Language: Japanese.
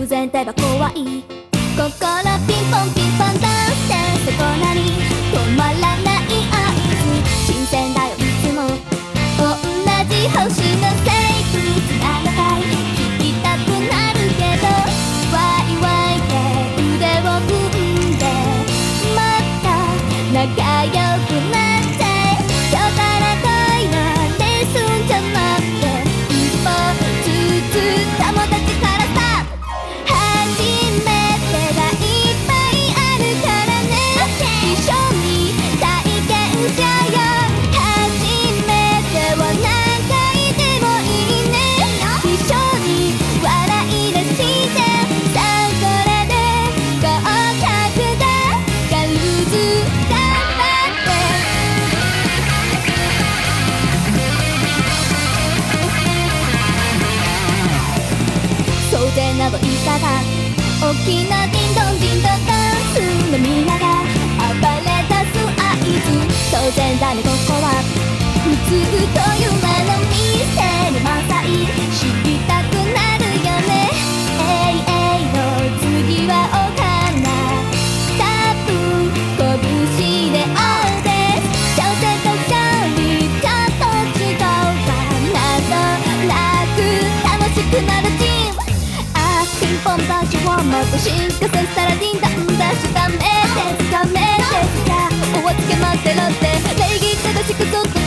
偶然ってば怖い。心ピンポンピンポンダンスでそこなに止まらない合図。新鮮だよいつも同じ星のせいにつながかい聞きたくなるけどワイワイで腕を組んでまた仲良くなって今日から恋のレッスンじゃなくて一歩ずつ友達からスタート。初めてがいっぱいあるからね一緒に体験しようよ。初めては何回でもいいね一緒に笑い出してさあこれで合格だガルズ頑張って掃除などいかが大きなディンドンディンドンダンスのみんなが暴れ出す合図。当然だねここは普通という名のミステリー満載知りたくなるよね。の次はお花多分拳で青です。小生と勝利ちょっと違うかなどなく楽しくなるチーム。ピンポンダッシュをもっと進化させたらディンダンダッシュダメですダメです。じゃあお預け待ってろって礼儀正しくそっと